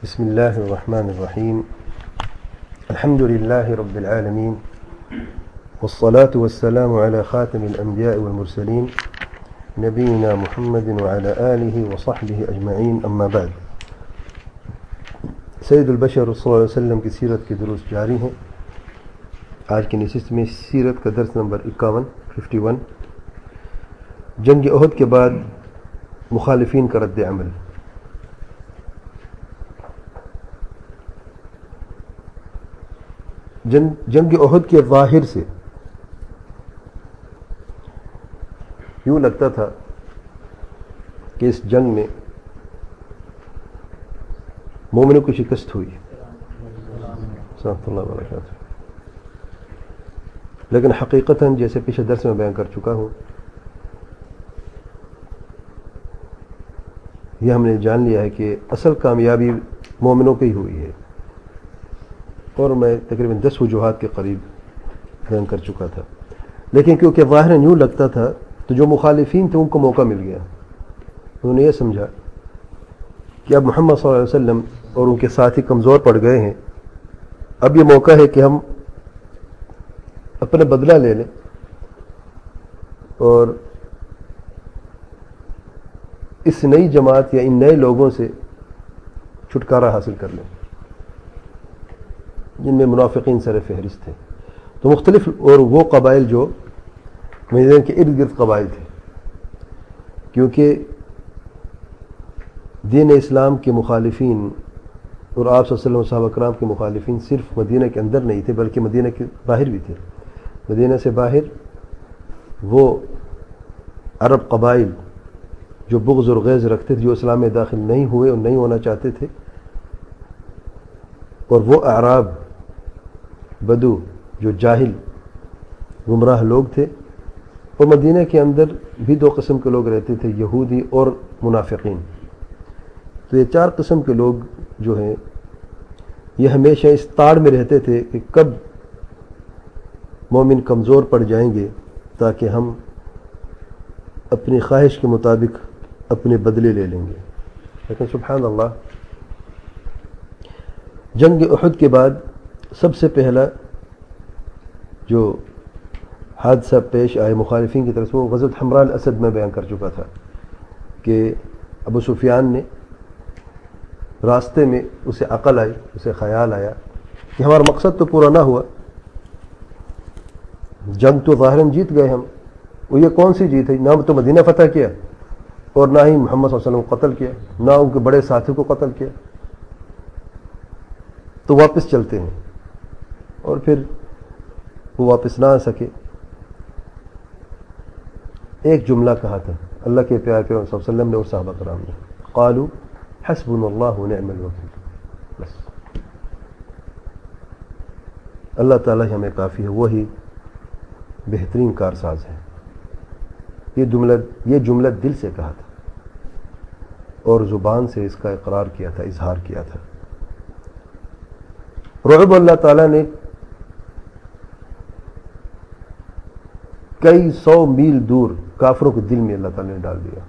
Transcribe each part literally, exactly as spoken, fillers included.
بسم الله الرحمن الرحيم. الحمد لله رب العالمين، والصلاة والسلام على خاتم الأنبياء والمرسلين نبينا محمد وعلى آله وصحبه أجمعين. أما بعد، سید البشر صلی اللہ علیہ وسلم کی سیرت کے دروس جاری ہیں. آج کی نشست میں سیرت کا درس نمبر اکاون ففٹی ون، جنگ احد کے بعد مخالفین کا رد عمل. جنگ جنگ احد کے ظاہر سے یوں لگتا تھا کہ اس جنگ میں مومنوں کی شکست ہوئی. اللہ وبرکاتہ. لیکن حقیقتاً جیسے پچھلے درس میں بیان کر چکا ہوں، یہ ہم نے جان لیا ہے کہ اصل کامیابی مومنوں کی ہوئی ہے، اور میں تقریباً دس وجوہات کے قریب بیان کر چکا تھا. لیکن کیونکہ ظاہراً یوں لگتا تھا تو جو مخالفین تھے ان کو موقع مل گیا. انہوں نے یہ سمجھا کہ اب محمد صلی اللہ علیہ وسلم اور ان کے ساتھی کمزور پڑ گئے ہیں، اب یہ موقع ہے کہ ہم اپنا بدلہ لے لیں اور اس نئی جماعت یا ان نئے لوگوں سے چھٹکارا حاصل کر لیں جن میں منافقین سر فہرست تھے. تو مختلف اور وہ قبائل جو مدینہ کے ارد گرد قبائل تھے، کیونکہ دین اسلام کے مخالفین اور آپ صلی اللہ علیہ وسلم صحابہ کرام کے مخالفین صرف مدینہ کے اندر نہیں تھے بلکہ مدینہ کے باہر بھی تھے. مدینہ سے باہر وہ عرب قبائل جو بغض اور غیظ رکھتے تھے، جو اسلام میں داخل نہیں ہوئے اور نہیں ہونا چاہتے تھے، اور وہ اعراب بدو جو جاہل گمراہ لوگ تھے. اور مدینہ کے اندر بھی دو قسم کے لوگ رہتے تھے، یہودی اور منافقین. تو یہ چار قسم کے لوگ جو ہیں یہ ہمیشہ اس تاڑ میں رہتے تھے کہ کب مومن کمزور پڑ جائیں گے تاکہ ہم اپنی خواہش کے مطابق اپنے بدلے لے لیں گے. لیکن سبحان اللہ، جنگ احد کے بعد سب سے پہلا جو حادثہ پیش آئے مخالفین کی طرف سے وہ غزوۃ حمراء الاسد میں بیان کر چکا تھا کہ ابو سفیان نے راستے میں اسے عقل آئی، اسے خیال آیا کہ ہمارا مقصد تو پورا نہ ہوا، جنگ تو ظاہراً جیت گئے ہم، وہ یہ کون سی جیت ہے؟ نہ تو مدینہ فتح کیا اور نہ ہی محمد صلی اللہ علیہ وسلم کو قتل کیا، نہ ان کے بڑے ساتھی کو قتل کیا. تو واپس چلتے ہیں. اور پھر وہ واپس نہ آ سکے. ایک جملہ کہا تھا اللہ کے پیارے پیغمبر صلی اللہ علیہ وسلم نے اور صحابہ کرام نے، قالوا حسبنا اللہ ونعم الوکیل. بس اللہ تعالیٰ ہمیں کافی ہے، وہی بہترین کارساز ہے. یہ جملہ یہ جملہ دل سے کہا تھا اور زبان سے اس کا اقرار کیا تھا، اظہار کیا تھا. رعب اللہ تعالیٰ نے کئی سو میل دور کافروں کے دل میں اللہ تعالیٰ نے ڈال دیا.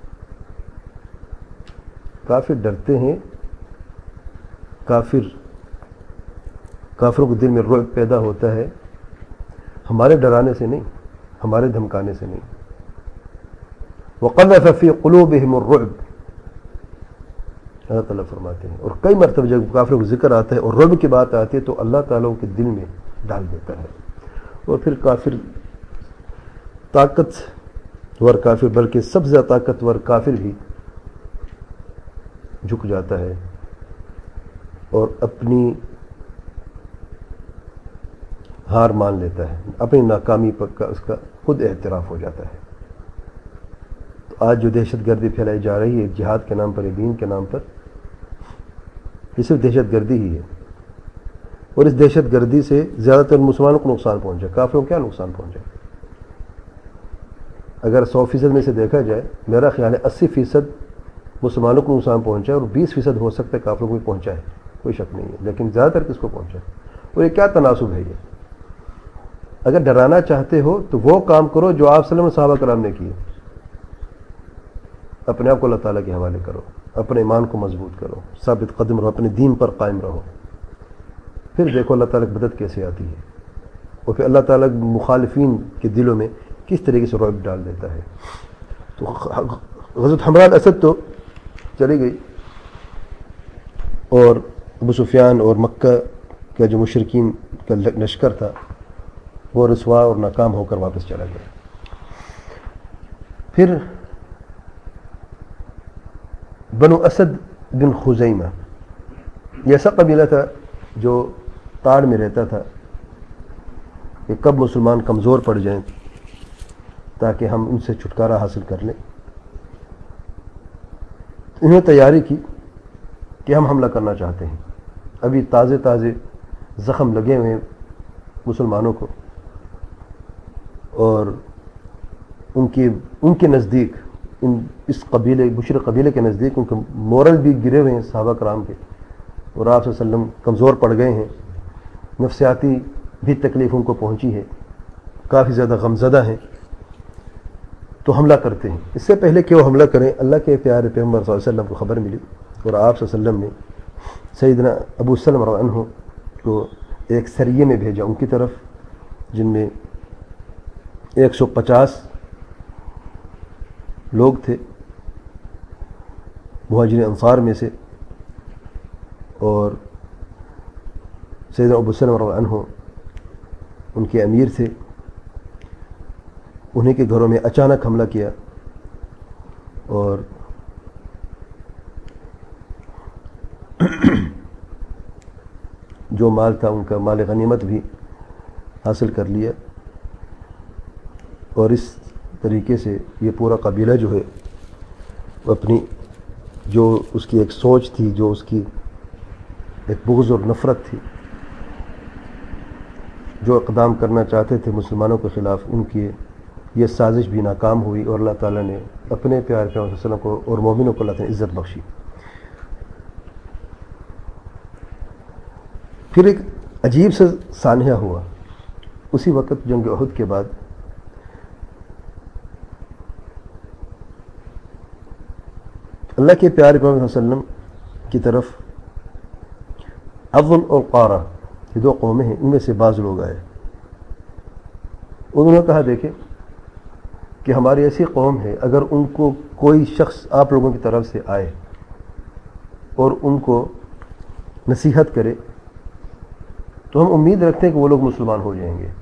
کافر ڈرتے ہیں، کافر کافروں کے دل میں رعب پیدا ہوتا ہے ہمارے ڈرانے سے نہیں، ہمارے دھمکانے سے نہیں. وَقَذَفَ فِي قُلُوبِهِمُ الرُّعْبَ، اللہ تعالیٰ فرماتے ہیں. اور کئی مرتبہ جب کافروں کو ذکر آتا ہے اور رعب کی بات آتی ہے تو اللہ تعالیٰ کے دل میں ڈال دیتا ہے. اور پھر کافر طاقتور کافر بلکہ سب سے زیادہ طاقتور کافر بھی جھک جاتا ہے اور اپنی ہار مان لیتا ہے، اپنی ناکامی پر اس کا خود اعتراف ہو جاتا ہے. تو آج جو دہشت گردی پھیلائی جا رہی ہے جہاد کے نام پر، دین کے نام پر، یہ صرف دہشت گردی ہی ہے. اور اس دہشت گردی سے زیادہ تر مسلمانوں کو نقصان پہنچا. کافروں کو کیا نقصان پہنچا؟ اگر سو فیصد میں سے دیکھا جائے میرا خیال ہے اسی فیصد مسلمانوں کو نقصان پہنچا ہے اور بیس فیصد ہو سکتا ہے کافروں کو بھی پہنچا ہے، کوئی شک نہیں ہے. لیکن زیادہ تر کس کو پہنچا ہے؟ اور یہ کیا تناسب ہے؟ یہ اگر ڈرانا چاہتے ہو تو وہ کام کرو جو آپ صلی اللہ علیہ وسلم صحابہ کرام نے کیے، اپنے آپ کو اللہ تعالیٰ کے حوالے کرو. اپنے ایمان کو مضبوط کرو، ثابت قدم رہو، اپنے دین پر قائم رہو، پھر دیکھو اللہ تعالیٰ کی مدد کیسے آتی ہے، اور پھر اللہ تعالیٰ مخالفین کے دلوں میں کس طریقے سے رعب ڈال دیتا ہے۔ تو غزوۃ حمراء الاسد تو چلی گئی، اور ابو سفیان اور مکہ کا جو مشرکین کا لشکر تھا وہ رسوا اور ناکام ہو کر واپس چلا گیا۔ پھر بنو اسد بن خزیمہ، یہ ایسا قبیلہ تھا جو تاڑ میں رہتا تھا کہ کب مسلمان کمزور پڑ جائیں تاکہ ہم ان سے چھٹکارا حاصل کر لیں۔ انہوں نے تیاری کی کہ ہم حملہ کرنا چاہتے ہیں، ابھی تازے تازے زخم لگے ہوئے ہیں مسلمانوں کو، اور ان کے ان کے نزدیک ان اس قبیلے مشرک قبیلے کے نزدیک ان کے مورل بھی گرے ہوئے ہیں صحابہ کرام کے، اور آپ صلی اللہ علیہ وسلم کمزور پڑ گئے ہیں، نفسیاتی بھی تکلیف ان کو پہنچی ہے، کافی زیادہ غمزدہ ہیں، تو حملہ کرتے ہیں۔ اس سے پہلے کہ وہ حملہ کریں، اللہ کے پیارے پیغمبر صلی اللہ علیہ وسلم کو خبر ملی، اور آپ صلی اللہ علیہ وسلم نے سیدنا ابو سلمہ رضی اللہ عنہ کو ایک سریے میں بھیجا ان کی طرف، جن میں ایک سو پچاس لوگ تھے مہاجرین انصار میں سے، اور سیدنا ابو سلمہ رضی اللہ عنہ ان کے امیر تھے، انہیں کے گھروں میں اچانک حملہ کیا، اور جو مال تھا ان کا مال غنیمت بھی حاصل کر لیا، اور اس طریقے سے یہ پورا قبیلہ جو ہے اپنی جو اس کی ایک سوچ تھی، جو اس کی ایک بغض اور نفرت تھی، جو اقدام کرنا چاہتے تھے مسلمانوں کے خلاف، ان کی یہ سازش بھی ناکام ہوئی، اور اللہ تعالیٰ نے اپنے پیارے پیغمبر صلی اللہ علیہ وسلم کو اور مومنوں کو اللہ تعالیٰ نے عزت بخشی۔ پھر ایک عجیب سے سانحہ ہوا اسی وقت جنگ احد کے بعد، اللہ کے پیارے پیغمبر صلی اللہ علیہ وسلم کی طرف اضل اور قارہ، یہ دو قومیں ہیں، ان میں سے بعض لوگ آئے، انہوں نے کہا دیکھیں کہ ہماری ایسی قوم ہے، اگر ان کو کوئی شخص آپ لوگوں کی طرف سے آئے اور ان کو نصیحت کرے تو ہم امید رکھتے ہیں کہ وہ لوگ مسلمان ہو جائیں گے۔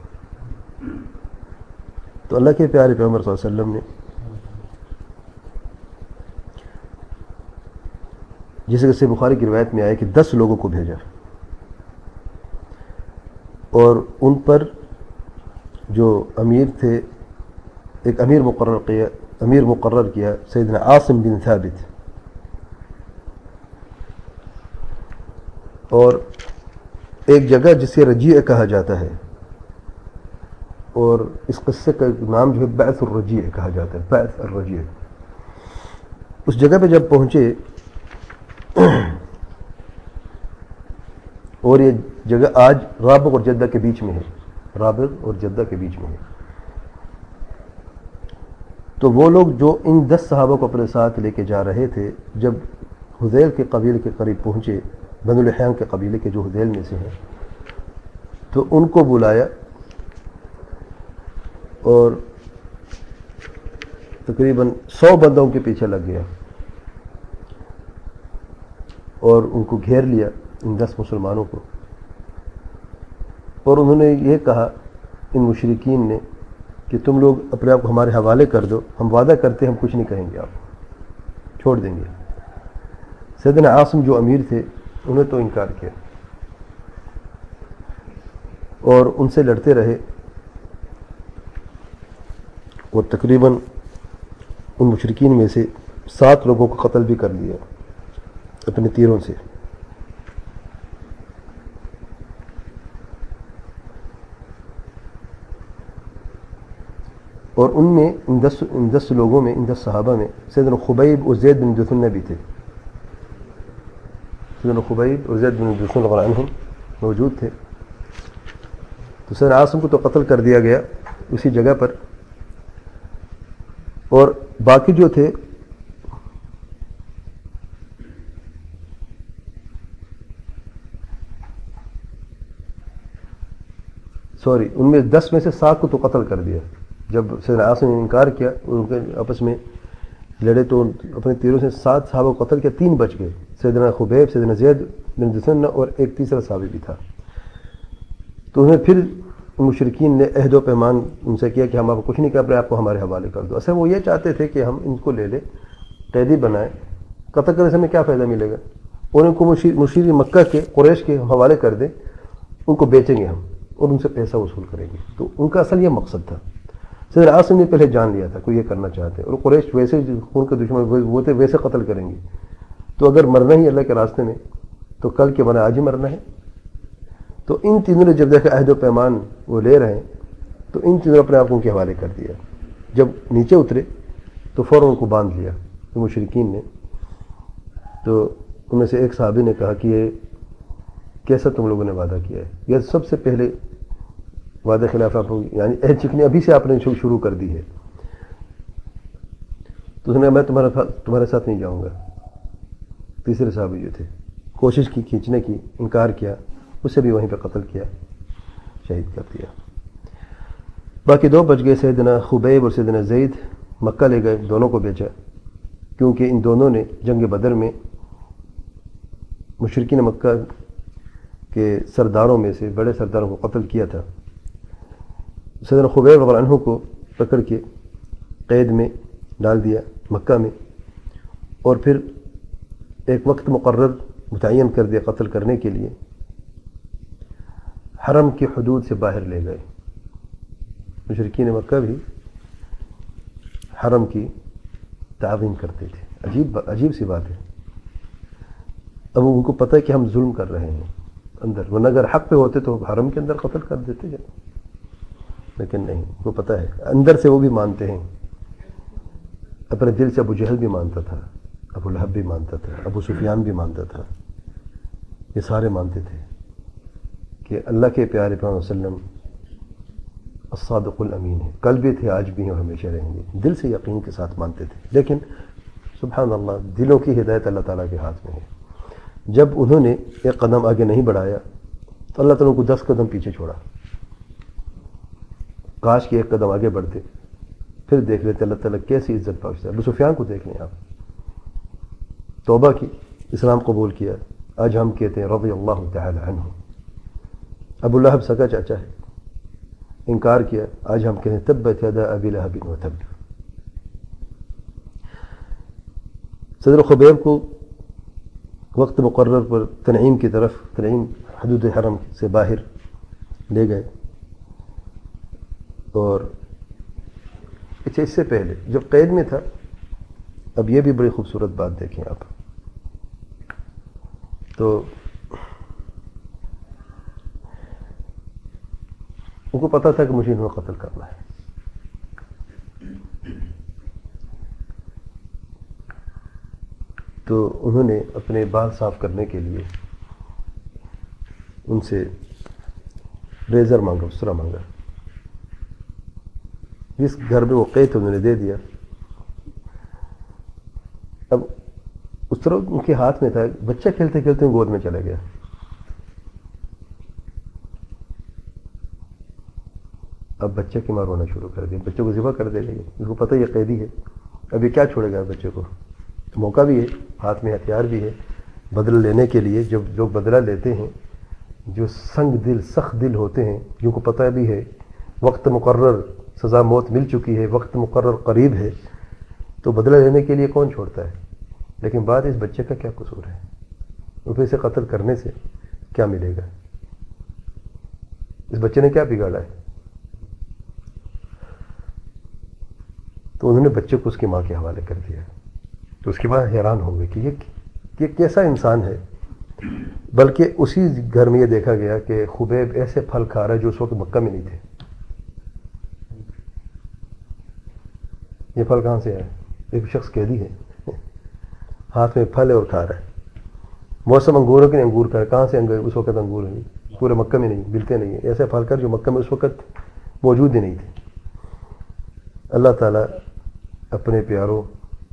تو اللہ کے پیارے پیغمبر صلی اللہ علیہ وسلم نے جیسے کہ صحیح بخاری کی روایت میں آیا کہ دس لوگوں کو بھیجا، اور ان پر جو امیر تھے، ایک امیر مقرر کیا امیر مقرر کیا سیدنا عاصم بن ثابت، اور ایک جگہ جسے رجیع کہا جاتا ہے، اور اس قصے کا نام جو ہے بعث الرجیع کہا جاتا ہے، بعث الرجیع۔ اس جگہ پہ جب پہنچے، اور یہ جگہ آج رابغ اور جدہ کے بیچ میں ہے، رابغ اور جدہ کے بیچ میں ہے، تو وہ لوگ جو ان دس صحابہ کو اپنے ساتھ لے کے جا رہے تھے، جب حذیل کے قبیلے کے قریب پہنچے، بنو لحیان کے قبیلے کے جو حذیل میں سے ہیں، تو ان کو بلایا اور تقریباً سو بندوں کے پیچھے لگ گیا، اور ان کو گھیر لیا، ان دس مسلمانوں کو، اور انہوں نے یہ کہا ان مشرکین نے کہ تم لوگ اپنے آپ کو ہمارے حوالے کر دو، ہم وعدہ کرتے ہم کچھ نہیں کہیں گے، آپ چھوڑ دیں گے۔ سیدنا عاصم جو امیر تھے انہیں تو انکار کیا، اور ان سے لڑتے رہے، اور تقریباً ان مشرکین میں سے سات لوگوں کو قتل بھی کر لیا اپنے تیروں سے۔ اور ان میں ان دس ان دس لوگوں میں ان دس صحابہ میں سیدنا خبیب اور زید بن جثنہ بھی تھے، سیدنا خبیب اور زید بن جثنہ رضی اللہ عنہم موجود تھے۔ تو سیدنا عاصم کو تو قتل کر دیا گیا اسی جگہ پر، اور باقی جو تھے سوری ان میں دس میں سے سات کو تو قتل کر دیا. جب سیدنا عاصم نے انکار کیا ان کے آپس میں لڑے تو اپنے تیروں سے سات صحابہ کو قتل کیا, تین بچ گئے, سیدنا خبیب, سیدنا زید بن جسنہ اور ایک تیسرا صحابی بھی تھا. تو انہیں پھر مشرکین نے عہد و پیمان ان سے کیا کہ ہم آپ کو کچھ نہیں کر رہے, آپ کو ہمارے حوالے کر دو. اصل وہ یہ چاہتے تھے کہ ہم ان کو لے لیں, قیدی بنائیں, قتل کرنے سے ہمیں کیا فائدہ ملے گا, اور ان کو مشیر مکہ کے قریش کے حوالے کر دیں, ان کو بیچیں گے ہم اور ان سے پیسہ وصول کریں گے. تو ان کا اصل یہ مقصد تھا. سیدنا عاصم نے پہلے جان لیا تھا کوئی یہ کرنا چاہتے, اور قریش ویسے خون کے دشمن وہ تھے, ویسے قتل کریں گے. تو اگر مرنا ہی اللہ کے راستے میں تو کل کے بنا آج ہی مرنا ہے. تو ان تینوں نے جب دیکھا عہد و پیمان وہ لے رہے ہیں تو ان تینوں نے اپنے آپ کو ان کے حوالے کر دیا. جب نیچے اترے تو فوراً ان کو باندھ لیا مشرکین نے. تو ان میں سے ایک صحابی نے کہا کہ یہ کیسا تم لوگوں نے وعدہ کیا ہے, یہ سب سے پہلے وعدے خلاف آپ یعنی عہد چکنی ابھی سے آپ نے شروع کر دی ہے. تو اس نے میں تمہارا تمہارے ساتھ نہیں جاؤں گا. تیسرے صحابی جو تھے کوشش کی کھینچنے کی, انکار کیا, اسے بھی وہیں پہ قتل کیا, شہید کر دیا. باقی دو بچ گئے, سیدنا خبیب اور سیدنا زید مکہ لے گئے, دونوں کو بیچا, کیونکہ ان دونوں نے جنگ بدر میں مشرکین مکہ کے سرداروں میں سے بڑے سرداروں کو قتل کیا تھا. سیدنا خبیب رضی اللہ عنہ کو پکڑ کے قید میں ڈال دیا مکہ میں, اور پھر ایک وقت مقرر متعین کر دیا قتل کرنے کے لیے. حرم کی حدود سے باہر لے گئے. مشرکین مکہ بھی حرم کی تعظیم کرتے تھے. عجیب عجیب سی بات ہے. اب ان کو پتہ ہے کہ ہم ظلم کر رہے ہیں اندر, ورنہ اگر حق پہ ہوتے تو حرم کے اندر قتل کر دیتے ہیں, لیکن نہیں, ان کو پتہ ہے اندر سے وہ بھی مانتے ہیں. اپنے دل سے ابو جہل بھی مانتا تھا, ابو لہب بھی مانتا تھا, ابو سفیان بھی مانتا تھا, یہ سارے مانتے تھے کہ اللہ کے پیارے پیغمبر صلی اللہ علیہ وسلم الصادق الامین ہے. کل بھی تھے, آج بھی ہیں اور ہمیشہ رہیں گے. دل سے یقین کے ساتھ مانتے تھے. لیکن سبحان اللہ, دلوں کی ہدایت اللہ تعالیٰ کے ہاتھ میں ہے. جب انہوں نے ایک قدم آگے نہیں بڑھایا تو اللہ تعالیٰ کو دس قدم پیچھے چھوڑا. کاش کہ ایک قدم آگے بڑھتے, پھر دیکھ لیتے اللہ تعالیٰ کیسی عزت بخشتا ہے. ابو سفیان کو دیکھ لیں آپ, توبہ کی, اسلام قبول کیا, آج ہم کہتے ہیں رضی اللہ تعالی عنہ. ابو لہب سگا چاچا ہے, انکار کیا, آج ہم کہتے ہیں تبت یدا ابی لہب وتب. صدر خبیب کو وقت مقرر پر تنعیم کی طرف, تنعیم حدود حرم سے باہر لے گئے. اور اچھا اس سے پہلے جب قید میں تھا, اب یہ بھی بڑی خوبصورت بات دیکھیں آپ. تو ان کو پتا تھا کہ مجھے انہوں نے قتل کرنا ہے. تو انہوں نے اپنے بال صاف کرنے کے لیے ان سے ریزر مانگا, اسرا مانگا. جس گھر میں وہ قید انہوں نے دے دیا. اب اسرا ان کے ہاتھ میں تھا, بچہ کھیلتے کھیلتے گود میں چلا گیا. اب بچہ کی مار رونا شروع کر دیا, بچے کو ذبح کر دے گا. اس کو پتہ یہ قیدی ہے, اب یہ کیا چھوڑے گا بچے کو. موقع بھی ہے, ہاتھ میں ہتھیار بھی ہے بدلہ لینے کے لیے. جب جو بدلہ لیتے ہیں, جو سنگ دل سخت دل ہوتے ہیں, جن کو پتہ بھی ہے وقت مقرر سزا موت مل چکی ہے, وقت مقرر قریب ہے, تو بدلہ لینے کے لیے کون چھوڑتا ہے. لیکن بات اس بچے کا کیا قصور ہے, اسے سے قتل کرنے سے کیا ملے گا. اس بچے نے کیا بگاڑا ہے. تو انہوں نے بچے کو اس کی ماں کے حوالے کر دیا. تو اس کے بعد حیران ہو گئے کہ یہ یہ کیسا انسان ہے. بلکہ اسی گھر میں یہ دیکھا گیا کہ خبیب ایسے پھل کھا رہا ہے جو اس وقت مکہ میں نہیں تھے. یہ پھل کہاں سے آئے؟ ایک شخص قیدی ہے, ہاتھ میں پھل ہے اور کھا رہا ہے. موسم انگوروں کے انگور کا ہے, کہاں سے انگور اس وقت انگور نہیں, پورے مکہ میں نہیں ملتے نہیں ہیں. ایسے پھل کر جو مکہ میں اس وقت موجود ہی نہیں تھے. اللہ تعالیٰ اپنے پیاروں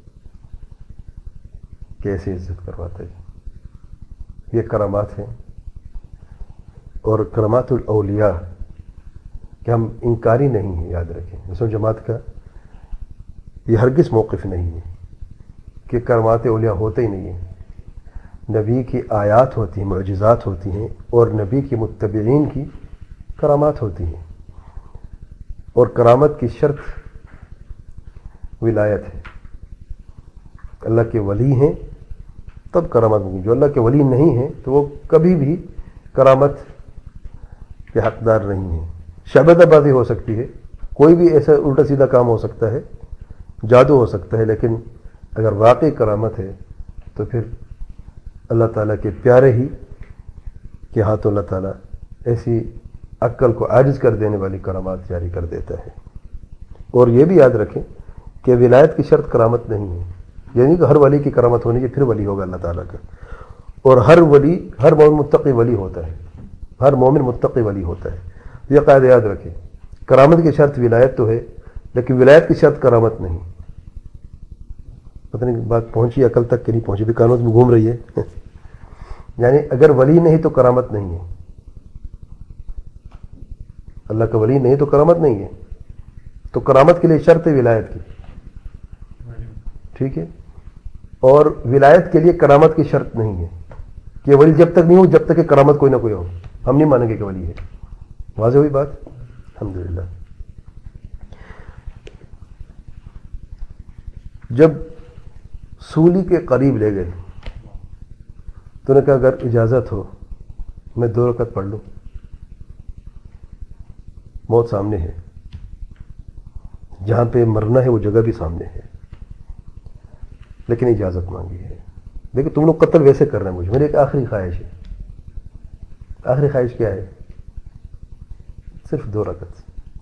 کیسے عزت کرواتا ہے. یہ کرامات ہیں, اور کرامات الاولیاء کہ ہم انکاری نہیں ہیں. یاد رکھیں مسلم جماعت کا یہ ہرگز موقف نہیں ہے کہ کرامات اولیاء ہوتے ہی نہیں ہیں. نبی کی آیات ہوتی ہیں، معجزات ہوتی ہیں، اور نبی کی متبعین کی کرامات ہوتی ہیں. اور کرامت کی شرط ولایت ہے. اللہ کے ولی ہیں تب کرامت ہوگی. جو اللہ کے ولی نہیں ہیں تو وہ کبھی بھی کرامت کے حقدار نہیں ہیں. شعبدہ بازی ہو سکتی ہے، کوئی بھی ایسا الٹا سیدھا کام ہو سکتا ہے، جادو ہو سکتا ہے، لیکن اگر واقعی کرامت ہے تو پھر اللہ تعالیٰ کے پیارے ہی کے ہاتھوں اللہ تعالیٰ ایسی عقل کو عاجز کر دینے والی کرامات جاری کر دیتا ہے. اور یہ بھی یاد رکھیں کہ ولایت کی شرط کرامت نہیں ہے. یعنی کہ ہر ولی کی کرامت ہونی چاہیے پھر ولی ہوگا اللہ تعالیٰ کا. اور ہر ولی ہر مومن متقی ولی ہوتا ہے. ہر مومن متقی ولی ہوتا ہے. یہ قاعدہ یاد رکھیں. کرامت کی شرط ولایت تو ہے لیکن ولایت کی شرط کرامت نہیں. پتہ نہیں بات پہنچی عقل تک کہ نہیں پہنچی، بھی کانوں میں گھوم رہی ہے. یعنی اگر ولی نہیں تو کرامت نہیں ہے. اللہ کا ولی نہیں تو کرامت نہیں ہے. تو کرامت کے لیے شرط ہے ولایت کی. ٹھیک ہے. اور ولایت کے لیے کرامت کی شرط نہیں ہے کہ ولی جب تک نہیں ہو جب تک کہ کرامت کوئی نہ کوئی ہو. ہم نہیں مانیں گے کہ ولی ہے. واضح ہوئی بات؟ الحمدللہ. جب سولی کے قریب لے گئے تو نے کہا اگر اجازت ہو میں دو رکعت پڑھ لوں. موت سامنے ہے، جہاں پہ مرنا ہے وہ جگہ بھی سامنے ہے، لیکن اجازت مانگی ہے. دیکھیں تم لوگ قتل ویسے کر رہے ہیں مجھے، میری ایک آخری خواہش ہے. آخری خواہش کیا ہے؟ صرف دو رکعت.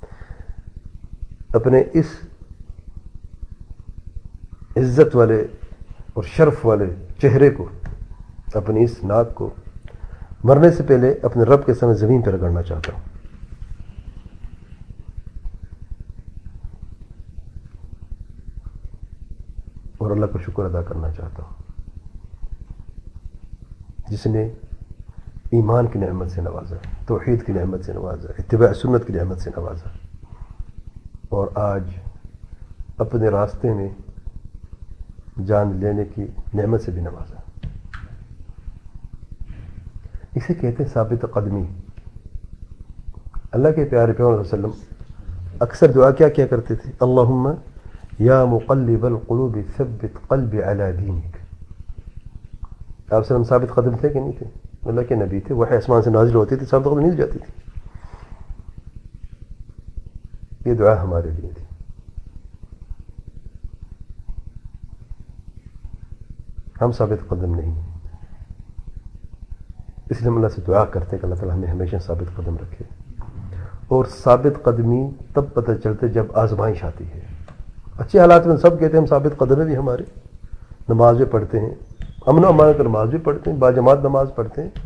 اپنے اس عزت والے اور شرف والے چہرے کو، اپنی اس ناک کو مرنے سے پہلے اپنے رب کے سامنے زمین پہ رگڑنا چاہتا ہوں. اور اللہ کا شکر ادا کرنا چاہتا ہوں جس نے ایمان کی نعمت سے نوازا، توحید کی نعمت سے نوازا، اتباع سنت کی نعمت سے نوازا، اور آج اپنے راستے میں جان لینے کی نعمت سے بھی نوازا. اسے کہتے ہیں ثابت قدمی. اللہ کے پیارے پیغمبر صلی اللہ علیہ وسلم اکثر دعا کیا کیا کرتے تھے؟ اللہم یا مقلب القلوب ثبت قلبی علی دینک. آپ وسلم ثابت قدم تھے کہ نہیں تھے؟ اللہ کے نبی تھے، وحی آسمان سے نازل ہوتی تھی، ثابت قدم نہیں جاتی تھی. یہ دعا ہمارے لیے تھی. ہم ثابت قدم نہیں ہیں، اس لیے ہم اللہ سے دعا کرتے ہیں کہ اللہ تعالیٰ ہمیں ہمیشہ ثابت قدم رکھے. اور ثابت قدمی تب پتہ چلتے جب آزمائش آتی ہے. اچھے حالات میں سب کہتے ہیں ہم ثابت قدم ہیں بھی، ہمارے نماز بھی پڑھتے ہیں، امن و امان کر نماز بھی پڑھتے ہیں، باجماعت نماز پڑھتے ہیں.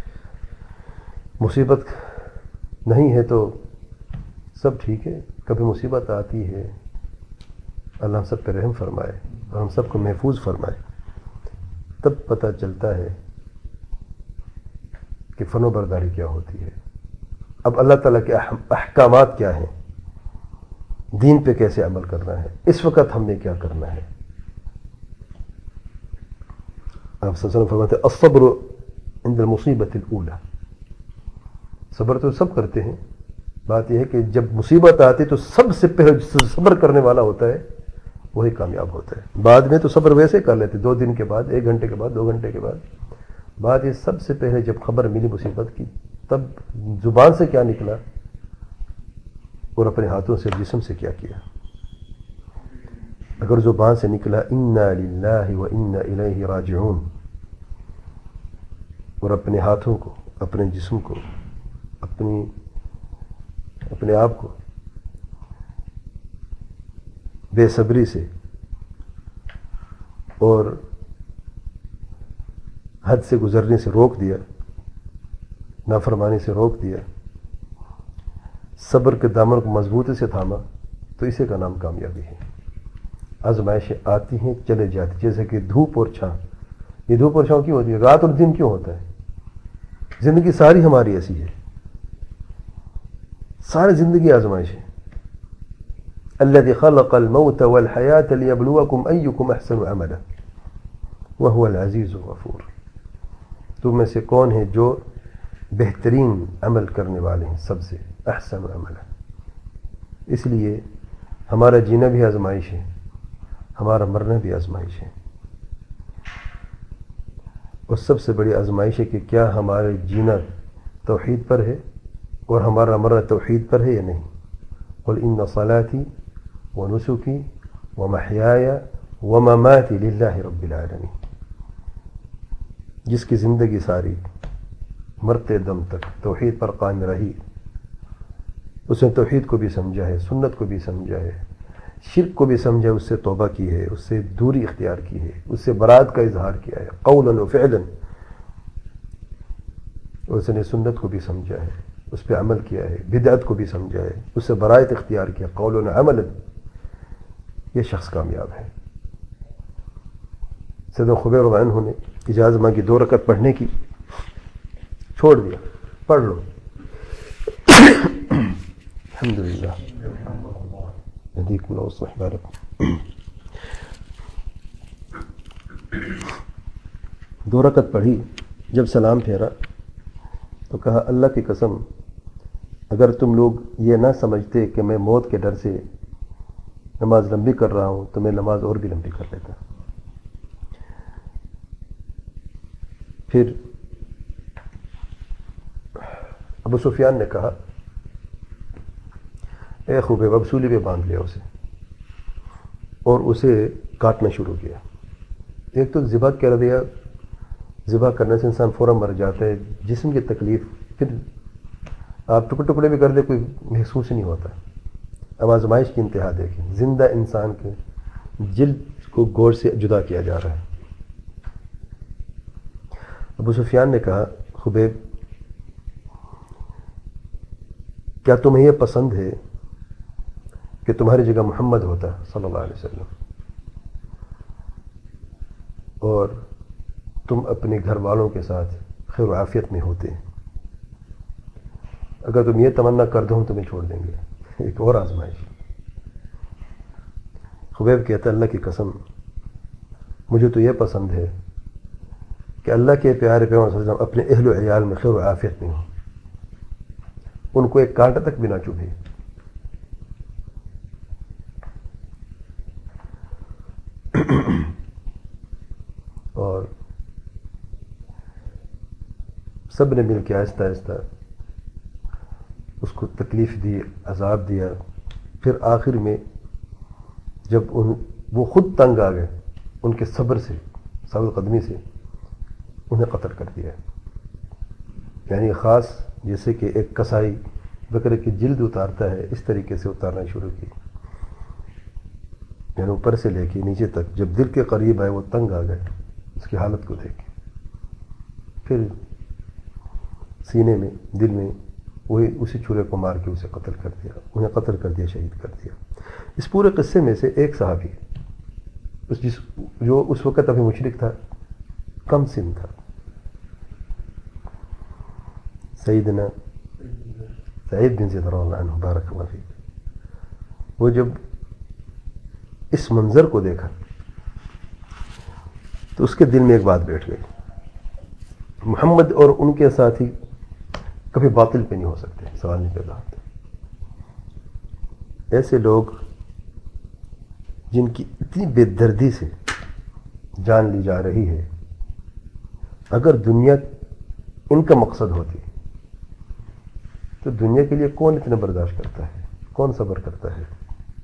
مصیبت نہیں ہے تو سب ٹھیک ہے. کبھی مصیبت آتی ہے، اللہ ہم سب پہ رحم فرمائے اور ہم سب کو محفوظ فرمائے. تب پتہ چلتا ہے کہ فن و برداری کیا ہوتی ہے. اب اللہ تعالیٰ کے احکامات کیا ہیں، دین پہ کیسے عمل کرنا ہے، اس وقت ہم نے کیا کرنا ہے. آپ صلی اللہ علیہ وسلم فرماتے ہیں الصبر عند المصیبت الاولی. صبر تو سب کرتے ہیں، بات یہ ہے کہ جب مصیبت آتی تو سب سے پہلے صبر کرنے والا ہوتا ہے وہی کامیاب ہوتا ہے. بعد میں تو صبر ویسے کر لیتے، دو دن کے بعد، ایک گھنٹے کے بعد، دو گھنٹے کے بعد. بات یہ سب سے پہلے جب خبر ملی مصیبت کی تب زبان سے کیا نکلا اور اپنے ہاتھوں سے جسم سے کیا کیا. اگر زبان سے نکلا انا للہ و انا الیہ راجعون، اور اپنے ہاتھوں کو، اپنے جسم کو، اپنی اپنے آپ کو بے صبری سے اور حد سے گزرنے سے روک دیا، نافرمانی سے روک دیا، صبر کے دامن کو مضبوطی سے تھاما، تو اسے کا نام کامیابی ہے. آزمائشیں آتی ہیں چلے جاتی، جیسے کہ دھوپ اور چھاں. یہ دھوپ اور چھاں کیوں ہوتی ہے؟ رات اور دن کیوں ہوتا ہے؟ زندگی ساری ہماری ایسی ہے، ساری زندگی آزمائش ہے. الذي خلق الموت والحیات لیبلوکم ایکم احسن عملا وهو العزیز الغفور. تم میں سے کون ہے جو بہترین عمل کرنے والے ہیں سب سے احسن عملا. اس لیے ہمارا جینا بھی آزمائش ہے, ہمارا مرنا بھی آزمائش ہے. اور سب سے بڑی آزمائش ہے کہ کیا ہمارے جینا توحید پر ہے اور ہمارا مرنا توحید پر ہے یا نہیں. قل ان صلاتی ونسکی ومحیای ومماتی للہ رب العالمین. جس کی زندگی ساری مرتے دم تک توحید پر قائم رہی, اس نے توحید کو بھی سمجھا ہے, سنت کو بھی سمجھا ہے, شرک کو بھی سمجھا, اس سے توبہ کی ہے, اس سے دوری اختیار کی ہے, اس سے برات کا اظہار کیا ہے قولا و فعلا. اس نے سنت کو بھی سمجھا ہے, اس پہ عمل کیا ہے, بدعت کو بھی سمجھا ہے, اس سے برائت اختیار کیا قولا و عملا. یہ شخص کامیاب ہے. سیدنا خبیر رضی اللہ عنہ نے اجازت مانگی دو رکعت پڑھنے کی, چھوڑ دیا, پڑھ لو. الحمدللہ یہدیکم اللہ ویصلح بالکم. دو رکعت پڑھی, جب سلام پھیرا تو کہا اللہ کی قسم اگر تم لوگ یہ نہ سمجھتے کہ میں موت کے ڈر سے نماز لمبی کر رہا ہوں تو میں نماز اور بھی لمبی کر لیتا. پھر ابو سفیان نے کہا اے خبیب, اب سولی پہ باندھ لیا اسے اور اسے کاٹنا شروع کیا. ایک تو ذبح کر دیا, ذبح کرنے سے انسان فوراً مر جاتا ہے, جسم کی تکلیف پھر آپ ٹکڑے ٹکڑے بھی کر دے کوئی محسوس ہی نہیں ہوتا. اب آزمائش کی انتہا دیکھیں, زندہ انسان کے جلد کو گوشت سے جدا کیا جا رہا ہے. ابو سفیان نے کہا خبیب کیا تمہیں یہ پسند ہے کہ تمہاری جگہ محمد ہوتا صلی اللہ علیہ وسلم اور تم اپنے گھر والوں کے ساتھ خیر و عافیت میں ہوتے؟ اگر تم یہ تمنا کر دو ہم تمہیں چھوڑ دیں گے. ایک اور آزمائش. خبیب کہتا اللہ کی قسم مجھے تو یہ پسند ہے کہ اللہ کے پیارے پیغمبر صلی اللہ علیہ وسلم اپنے اہل و عیال میں خیر و عافیت میں ہوں, ان کو ایک کانٹا تک بھی نہ چبھے. اور سب نے مل کے آہستہ آہستہ اس کو تکلیف دی, عذاب دیا. پھر آخر میں جب ان وہ خود تنگ آ گئے ان کے صبر سے, ثابت قدمی سے, انہیں قتل کر دیا. یعنی خاص جیسے کہ ایک کسائی بکرے کی جلد اتارتا ہے اس طریقے سے اتارنا شروع کی, یعنی اوپر سے لے کے نیچے تک. جب دل کے قریب آئے وہ تنگ آ گئے اس کی حالت کو دیکھ کے, پھر سینے میں دل میں وہی اسی چھرے کو مار کے اسے قتل کر دیا, انہیں قتل کر دیا, شہید کر دیا. اس پورے قصے میں سے ایک صحابی اس جس جو اس وقت ابھی مشرک تھا, کم سن تھا, سیدنا سعید بن زید رضی اللہ عنہ بارک اللہ فیہ, وہ جب اس منظر کو دیکھا تو اس کے دل میں ایک بات بیٹھ گئی, محمد اور ان کے ساتھی کبھی باطل پہ نہیں ہو سکتے, سوال نہیں پیدا ہوتا. ایسے لوگ جن کی اتنی بے دردی سے جان لی جا رہی ہے, اگر دنیا ان کا مقصد ہوتی تو دنیا کے لیے کون اتنا برداشت کرتا ہے, کون صبر کرتا ہے؟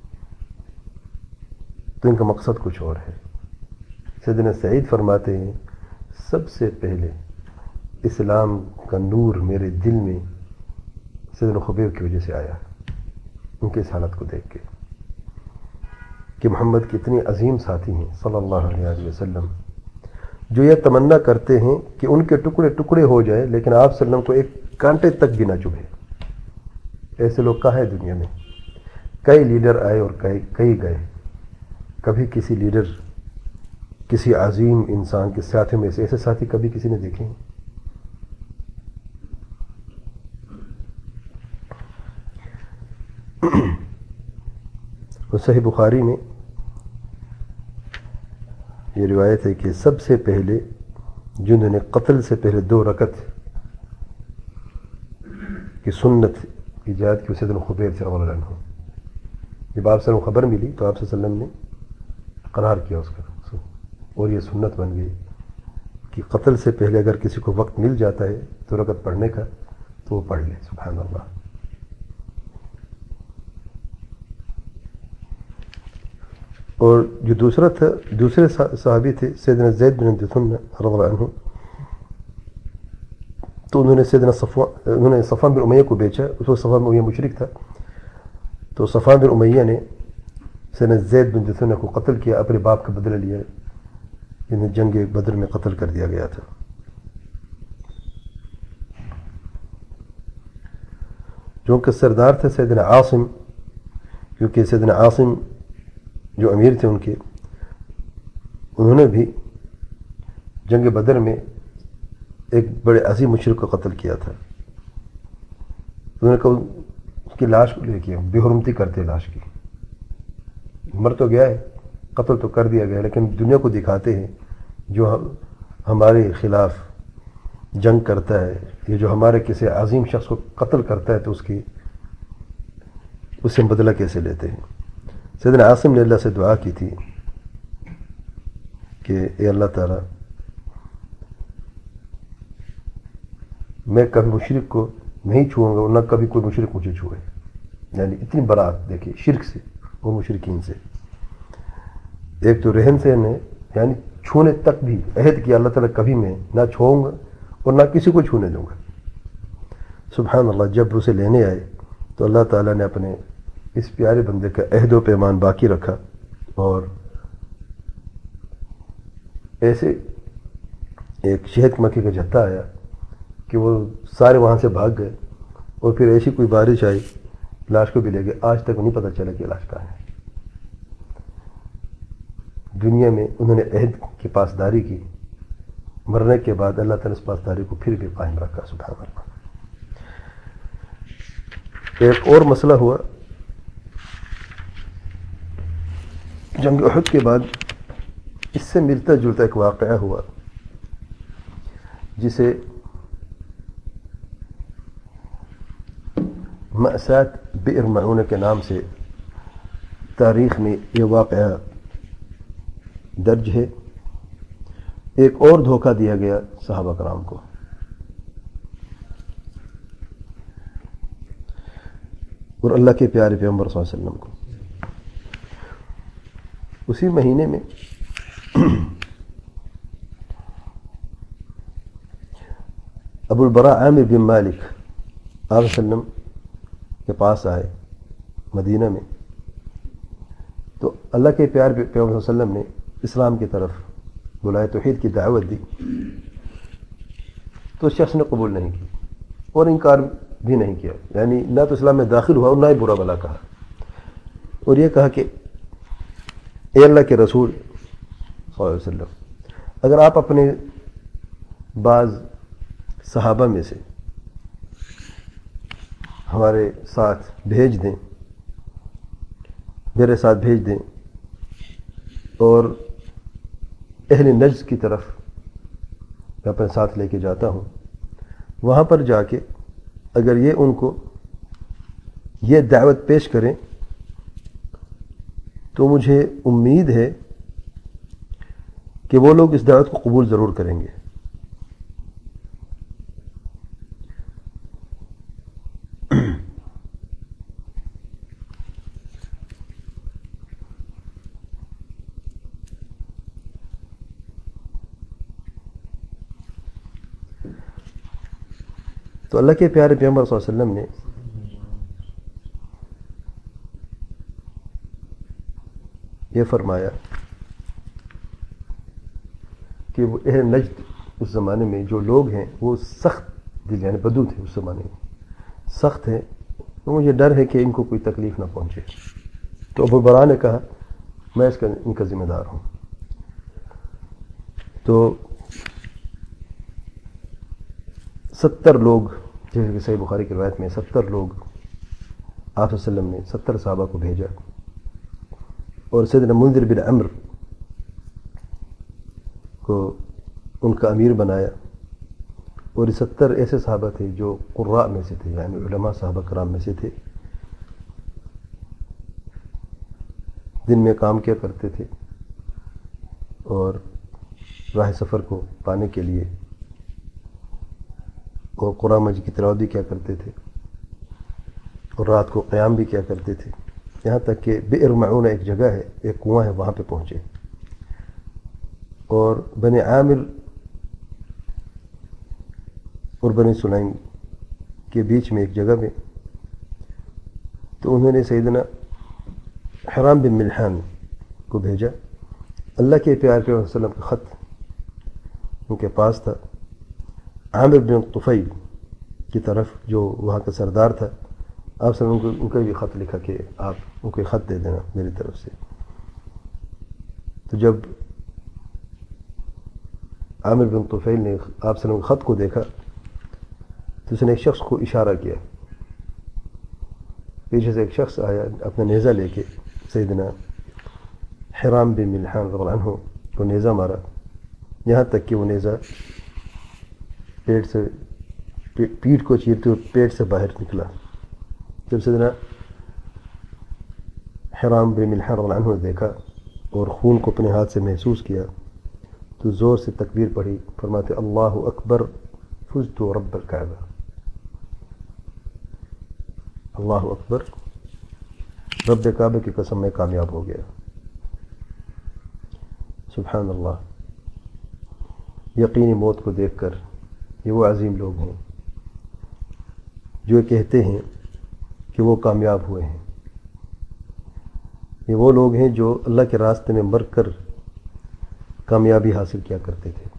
تو ان کا مقصد کچھ اور ہے. سیدنا سعید فرماتے ہیں سب سے پہلے اسلام کا نور میرے دل میں سیدنا خبیب کی وجہ سے آیا, ان کی اس حالت کو دیکھ کے کہ محمد کے اتنے عظیم ساتھی ہیں صلی اللہ علیہ وسلم جو یہ تمنا کرتے ہیں کہ ان کے ٹکڑے ٹکڑے ہو جائے لیکن آپ صلی اللہ علیہ وسلم کو ایک کانٹے تک بھی نہ چبھے. ایسے لوگ کہاں ہے دنیا میں؟ کئی لیڈر آئے اور کئی کئی گئے, کبھی کسی لیڈر کسی عظیم انسان کے ساتھی میں سے ایسے ساتھی کبھی کسی نے دیکھے ہیں؟ اور صحیح بخاری میں یہ روایت ہے کہ سب سے پہلے جنہوں نے قتل سے پہلے دو رکعت کی سنت ایجاد کی سیدنا خبیب سے رضی اللہ عنہ. جب آپ سے خبر ملی تو آپ صلی اللہ علیہ وسلم نے قرار کیا اس کا اور یہ سنت بن گئی کہ قتل سے پہلے اگر کسی کو وقت مل جاتا ہے تو رکعت پڑھنے کا تو وہ پڑھ لے. سبحان اللہ. اور جو دوسرا تھا دوسرے صحابی تھے سیدنا زید بن دثنہ رضی اللہ عنہ, تو انہوں نے سیدنا صفوان انہوں نے صفوان بن امیہ کو بیچا. اس وقت صفوان بن امیہ مشرک تھا, تو صفوان بن امیہ نے سیدنا زید بن دثنہ کو قتل کیا, اپنے باپ کا بدلہ لیا. انہیں جنگ بدر میں قتل کر دیا گیا تھا. جو کہ سردار تھے سیدنا عاصم, کیونکہ سیدنا عاصم جو امیر تھے ان کے, انہوں نے بھی جنگ بدر میں ایک بڑے عظیم مشرک کو قتل کیا تھا. انہوں نے کہا اس کی لاش کو لے کے بے حرمتی کرتے لاش کی, مر تو گیا ہے, قتل تو کر دیا گیا, لیکن دنیا کو دکھاتے ہیں جو ہمارے خلاف جنگ کرتا ہے, یہ جو ہمارے کسی عظیم شخص کو قتل کرتا ہے تو اس کی اس سے بدلہ کیسے لیتے ہیں. سیدنا عاصم نے اللہ سے دعا کی تھی کہ اے اللہ تعالیٰ, میں کبھی مشرک کو نہیں چھوؤں گا اور نہ کبھی کوئی مشرک مجھے چھوئے. یعنی اتنی برات دیکھیے شرک سے اور مشرکین سے. ایک تو رہن سے نے یعنی چھونے تک بھی عہد کیا اللہ تعالیٰ کبھی میں نہ چھوؤں گا اور نہ کسی کو چھونے دوں گا. سبحان اللہ. جب اسے لینے آئے تو اللہ تعالیٰ نے اپنے اس پیارے بندے کا عہد و پیمان باقی رکھا, اور ایسے ایک شہد مکھی کا جتھا آیا کہ وہ سارے وہاں سے بھاگ گئے, اور پھر ایسی کوئی بارش آئی لاش کو بھی لے گئے. آج تک نہیں پتہ چلا کہ لاش کہاں ہے. دنیا میں انہوں نے عہد کی پاسداری کی, مرنے کے بعد اللہ تعالیٰ اس پاسداری کو پھر بھی قائم رکھا. سبحان اللہ. ایک اور مسئلہ ہوا جنگ احد کے بعد, اس سے ملتا جلتا ایک واقعہ ہوا جسے مأساة بئر معونہ کے نام سے تاریخ میں یہ واقعہ درج ہے. ایک اور دھوکہ دیا گیا صحابہ کرام کو. اور اللہ کے پیارے پیغمبر صلی اللہ علیہ وسلم کو. اسی مہینے میں ابو البراء عامر بن مالک آپ وسلم کے پاس آئے مدینہ میں, تو اللہ کے پیار پیغمبر صلی اللہ علیہ وسلم نے اسلام کی طرف بلائے, توحید کی دعوت دی, تو اس شخص نے قبول نہیں کی اور انکار بھی نہیں کیا. یعنی نہ تو اسلام میں داخل ہوا اور نہ ہی برا بلا کہا, اور یہ کہا کہ اے اللہ کے رسول صلی اللہ علیہ وسلم, اگر آپ اپنے بعض صحابہ میں سے ہمارے ساتھ بھیج دیں, میرے ساتھ بھیج دیں, اور اہل نجد کی طرف میں اپنے ساتھ لے کے جاتا ہوں, وہاں پر جا کے اگر یہ ان کو یہ دعوت پیش کریں تو مجھے امید ہے کہ وہ لوگ اس دعوت کو قبول ضرور کریں گے. تو اللہ کے پیارے پیغمبر صلی اللہ علیہ وسلم نے یہ فرمایا کہ وہ اہل نجد اس زمانے میں جو لوگ ہیں وہ سخت دل یعنی بدو تھے, اس زمانے میں سخت ہیں, تو مجھے ڈر ہے کہ ان کو کوئی تکلیف نہ پہنچے. تو ابو برا نے کہا میں اس کا ان کا ذمہ دار ہوں. تو ستر لوگ, جیسے کہ صحیح بخاری کی روایت میں ستر لوگ آپ صلی اللہ علیہ وسلم نے ستر صحابہ کو بھیجا, اور سیدنا منذر بن عمر کو ان کا امیر بنایا، اور ستر ایسے صحابہ تھے جو قراء میں سے تھے، یعنی علماء صحابہ کرام میں سے تھے، دن میں کام کیا کرتے تھے اور راہ سفر کو پانے کے لیے اور قرآن مجید کی تلاوت بھی کیا کرتے تھے، اور رات کو قیام بھی کیا کرتے تھے، یہاں تک کہ بئر معونہ ایک جگہ ہے، ایک کنواں ہے، وہاں پہ پہنچے۔ اور بنی عامر اور بنی سلیم کے بیچ میں ایک جگہ میں، تو انہوں نے سیدنا حرام بن ملحان کو بھیجا۔ اللہ کے پیار کے وسلم کا خط ان کے پاس تھا، عامر بن طفیل کی طرف جو وہاں کا سردار تھا، آپ سے ان کو ان کا بھی خط لکھا کہ آپ ان کو خط دے دینا میری طرف سے۔ تو جب عامر بن طفیل نے آپ سے خط کو دیکھا تو اس نے ایک شخص کو اشارہ کیا، پیچھے سے ایک شخص آیا اپنا نیزہ لے کے، سیدنا حرام بن ملحان رضی اللہ عنہ کو نیزہ مارا، یہاں تک کہ وہ نیزہ پیٹ سے پیٹھ کو چیرتے ہوئے پیٹ سے باہر نکلا۔ جب سیدنا حرام بن ملحان رضی اللہ عنہ نے دیکھا اور خون کو اپنے ہاتھ سے محسوس کیا تو زور سے تکبیر پڑھی، فرماتے اللہ اکبر فزت رب الکعبہ، اللہ اکبر، رب کعبہ کی قسم میں کامیاب ہو گیا۔ سبحان اللہ، یقینی موت کو دیکھ کر یہ وہ عظیم لوگ ہیں جو یہ کہتے ہیں کہ وہ کامیاب ہوئے ہیں۔ یہ وہ لوگ ہیں جو اللہ کے راستے میں مر کر کامیابی حاصل کیا کرتے تھے،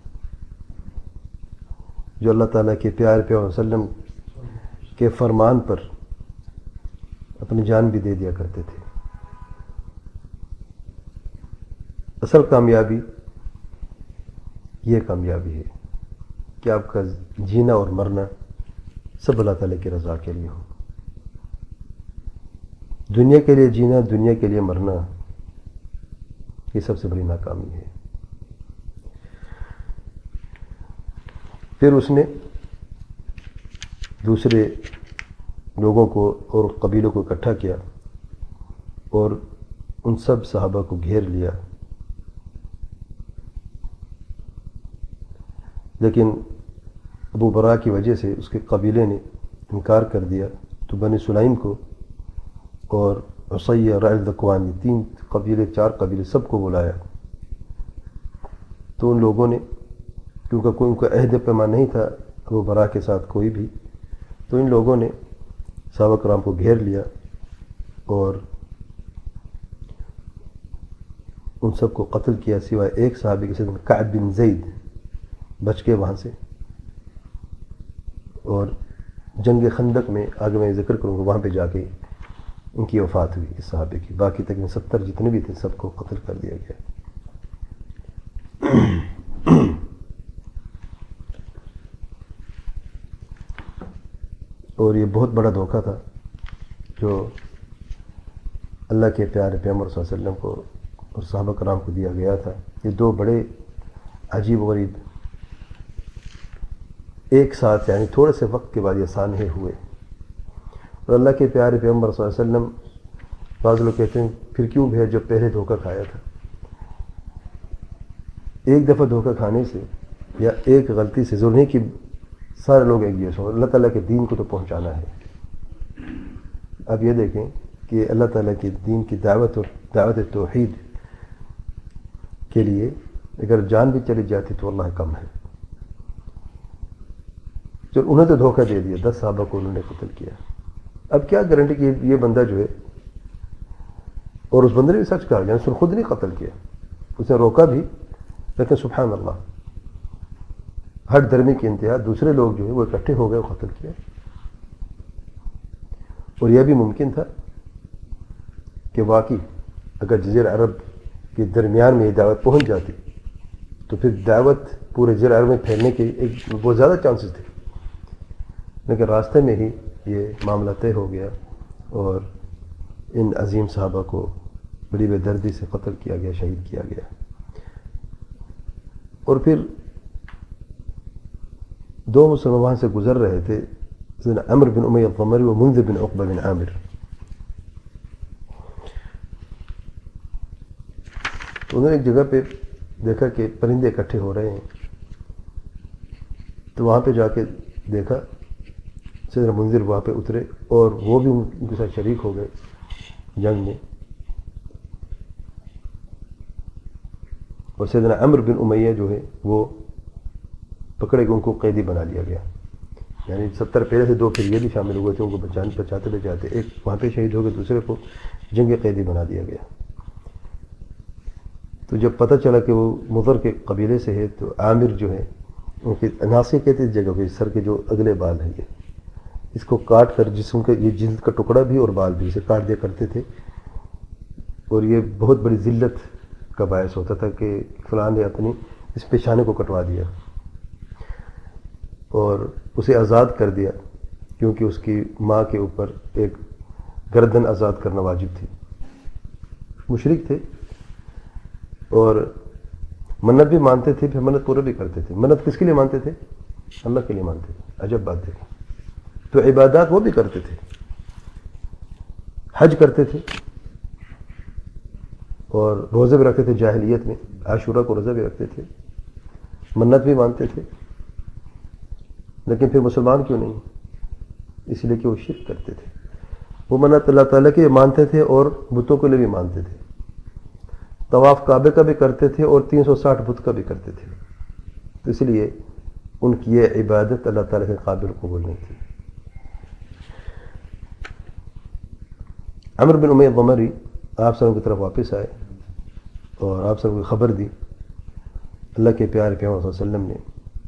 جو اللہ تعالیٰ کے پیارے پیغمبر وسلم کے فرمان پر اپنی جان بھی دے دیا کرتے تھے۔ اصل کامیابی یہ کامیابی ہے کہ آپ کا جینا اور مرنا سب اللہ تعالیٰ کی رضا کے لیے ہو۔ دنیا کے لیے جینا، دنیا کے لیے مرنا، یہ سب سے بڑی ناکامی ہے۔ پھر اس نے دوسرے لوگوں کو اور قبیلوں کو اکٹھا کیا اور ان سب صحابہ کو گھیر لیا، لیکن ابو برا کی وجہ سے اس کے قبیلے نے انکار کر دیا، تو بنی سلیم کو اور عصیہ رعی الذکوان، یہ تین قبیلے چار قبیلے سب کو بلایا۔ تو ان لوگوں نے، کیونکہ کوئی ان کا عہد پیمان نہیں تھا ابو برا کے ساتھ کوئی بھی، تو ان لوگوں نے صحابہ کرام کو گھیر لیا اور ان سب کو قتل کیا، سوائے ایک صحابی کے سیدنا کعب بن زید بچ کے وہاں سے۔ اور جنگ خندق میں آگے میں ذکر کروں گا، وہاں پہ جا کے ان کی وفات ہوئی اس صحابے کی، باقی تقریباً ستر جتنے بھی تھے سب کو قتل کر دیا گیا۔ اور یہ بہت بڑا دھوکہ تھا جو اللہ کے پیارے پیغمبر صلی اللہ علیہ وسلم کو اور صحابہ کرام کو دیا گیا تھا۔ یہ دو بڑے عجیب و غریب ایک ساتھ، یعنی تھوڑے سے وقت کے بعد یہ سانحے ہوئے، اور اللہ کے پیارے پیغمبر صلی اللہ علیہ وسلم، بعض لوگ کہتے ہیں پھر کیوں بھیج جب پہلے دھوکہ کھایا تھا۔ ایک دفعہ دھوکہ کھانے سے یا ایک غلطی سے ضرور نہیں کہ سارے لوگ ایک جیسے ہوں، اللہ تعالیٰ کے دین کو تو پہنچانا ہے۔ اب یہ دیکھیں کہ اللہ تعالیٰ کے دین کی دعوت اور دعوت توحید کے لیے اگر جان بھی چلی جاتی تو اللہ کم ہے۔ جو انہیں تو دھوکہ دے دیا، دس صحابہ کو انہوں نے قتل کیا، اب کیا گارنٹی کہ یہ بندہ جو ہے، اور اس بندے نے بھی سچ کہا، یعنی اس نے خود نہیں قتل کیا، اس نے روکا بھی، لیکن سبحان اللہ ہٹ درمی کی انتہا، دوسرے لوگ جو ہے وہ اکٹھے ہو گئے، قتل کیا۔ اور یہ بھی ممکن تھا کہ واقعی اگر جزیرہ عرب کے درمیان میں یہ دعوت پہنچ جاتی تو پھر دعوت پورے جزیرہ عرب میں پھیلنے کے ایک بہت زیادہ چانسز تھے، لیکن راستے میں ہی یہ معاملہ طے ہو گیا اور ان عظیم صحابہ کو بڑی بے دردی سے قتل کیا گیا، شہید کیا گیا. اور پھر دو مسلمان وہاں سے گزر رہے تھے، سیدنا عمرو بن امیہ الضمری و منذر بن عقبہ بن عامر. تو انہوں نے ایک جگہ پہ دیکھا کہ پرندے اکٹھے ہو رہے ہیں، تو وہاں پہ جا کے دیکھا. سیدنا منذر وہاں پہ اترے اور وہ بھی ان کے ساتھ شریک ہو گئے جنگ میں. اور سیدنا عمرو بن امیہ جو ہے وہ پکڑے گئے، ان کو قیدی بنا لیا گیا. یعنی ستر پہلے سے دو پھر یہ بھی شامل ہوئے تھے، ان کو بچانے بچاتے بچاتے ایک وہاں پہ شہید ہو گئے، دوسرے کو جنگ قیدی بنا دیا گیا. تو جب پتہ چلا کہ وہ مضر کے قبیلے سے ہے تو عامر جو ہے ان کی ناصیہ کہتے اس جگہ پہ، سر کے جو اگلے بال ہیں، یہ اس کو کاٹ کر جسم کا یہ جلد کا ٹکڑا بھی اور بال بھی اسے کاٹ دیا کرتے تھے. اور یہ بہت بڑی ذلت کا باعث ہوتا تھا کہ فلاں نے اپنی اس پیشانے کو کٹوا دیا اور اسے آزاد کر دیا، کیونکہ اس کی ماں کے اوپر ایک گردن آزاد کرنا واجب تھی. مشرک تھے اور منت بھی مانتے تھے، پھر منت پورا بھی کرتے تھے. منت کس کے لیے مانتے تھے؟ اللہ کے لیے مانتے تھے. عجب بات ہے. تو عبادات وہ بھی کرتے تھے، حج کرتے تھے اور روزے بھی رکھتے تھے. جاہلیت میں عاشورہ کو روزہ بھی رکھتے تھے، منت بھی مانتے تھے. لیکن پھر مسلمان کیوں نہیں؟ اس لیے کہ وہ شرک کرتے تھے. وہ منت اللہ تعالیٰ کے مانتے تھے اور بتوں کے لیے بھی مانتے تھے. طواف کعبے کا بھی کرتے تھے اور تین سو ساٹھ بت کا بھی کرتے تھے. تو اس لیے ان کی یہ عبادت اللہ تعالیٰ کے قابل قبول نہیں تھی. عمرو بن امیہ الضمری آپ صلی اللہ علیہ وسلم کی طرف واپس آئے اور آپ صلی اللہ علیہ وسلم کو خبر دی. اللہ کے پیارے پیغمبر صلی اللہ علیہ وسلم نے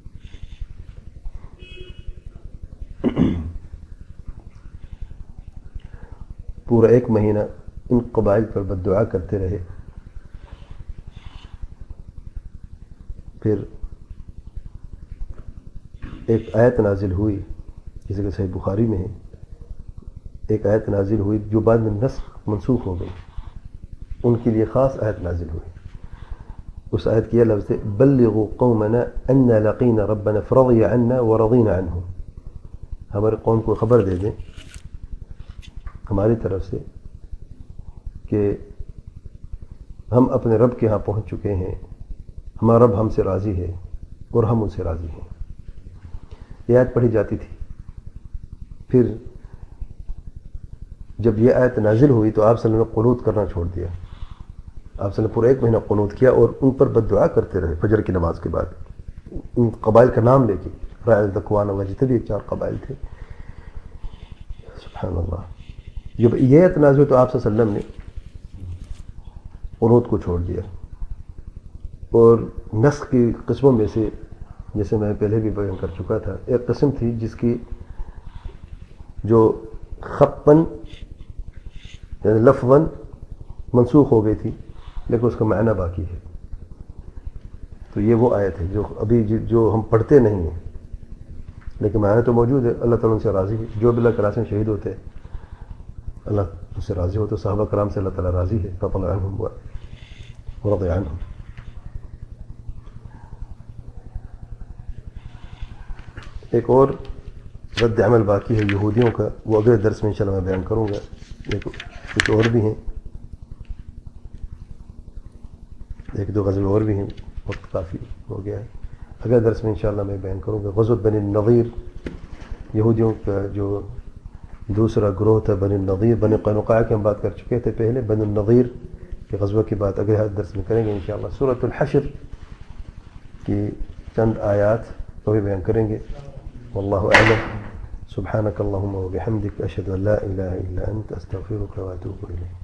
پورا ایک مہینہ ان قبائل پر بد دعا کرتے رہے. پھر ایک آیت نازل ہوئی جیسے کہ صحیح بخاری میں ہے، ایک آیت نازل ہوئی جو بعد میں نسخ منسوخ ہو گئی. ان کے لیے خاص آیت نازل ہوئی. اس آیت کی یہ لفظ ہے بلغوا قومنا انا لقینا ربنا فرضی عنا ورضینا عنہ. ہمارے قوم کو خبر دے دیں ہماری طرف سے کہ ہم اپنے رب کے ہاں پہنچ چکے ہیں، ہمارا رب ہم سے راضی ہے اور ہم ان سے راضی ہیں. یہ آیت پڑھی جاتی تھی. پھر جب یہ آیت نازل ہوئی تو آپ صلی اللہ علیہ وسلم نے قنوت کرنا چھوڑ دیا. آپ صلی اللہ علیہ وسلم پورا ایک مہینہ قنوت کیا اور ان پر بد دعا کرتے رہے فجر کی نماز کے بعد. ان قبائل کا نام لے کے رائع ذکوان و جتنے بھی چار قبائل تھے. سبحان اللہ. جب یہ آیت نازل ہوئی تو آپ صلی اللہ علیہ وسلم نے قنوت کو چھوڑ دیا. اور نسخ کی قسموں میں سے جیسے میں پہلے بھی بیان کر چکا تھا، ایک قسم تھی جس کی جو خطاً یعنی لفظاً منسوخ ہو گئی تھی لیکن اس کا معنی باقی ہے. تو یہ وہ آیت ہے جو ابھی جو ہم پڑھتے نہیں ہیں لیکن معنی تو موجود ہے. اللہ تعالیٰ ان سے راضی ہے. جو بھی اللہ کے راستے میں شہید ہوتے ہیں اللہ ان سے راضی ہوتے. صحابہ کرام سے اللہ تعالیٰ راضی ہے. رضی اللہ عنہم ورضی عنہم. ایک اور رد عمل باقی ہے یہودیوں کا، وہ اگلے درس میں انشاءاللہ میں بیان کروں گا. ایک کچھ اور بھی ہیں، ایک دو غزوے اور بھی ہیں، وقت کافی ہو گیا ہے. اگلے درس میں انشاءاللہ میں بیان کروں گا. غزوۃ بنی النضیر، یہودیوں کا جو دوسرا گروہ تھا بنی النضیر. بنی قینقاع کی ہم بات کر چکے تھے پہلے. بنی النضیر کے غزوہ کی بات اگلے درس میں کریں گے انشاءاللہ. سورۃ الحشر کی چند آیات کو بھی بیان کریں گے. واللہ اعلم. سبحانک اللہم وبحمدک اشہد ان لا الہ الا انت استغفرک واتوب الیک.